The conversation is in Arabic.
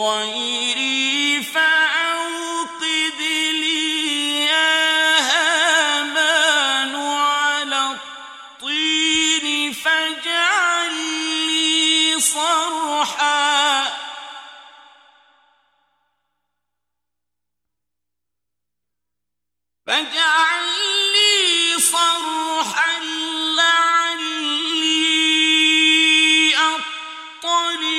غَيْرِي فَأَوْقِدْ لِي يَا هَامَانُ عَلَى الطِّينِ فَاجْعَل لِّي صَرْحًا لَّعَلِّي أَطَّلِعُ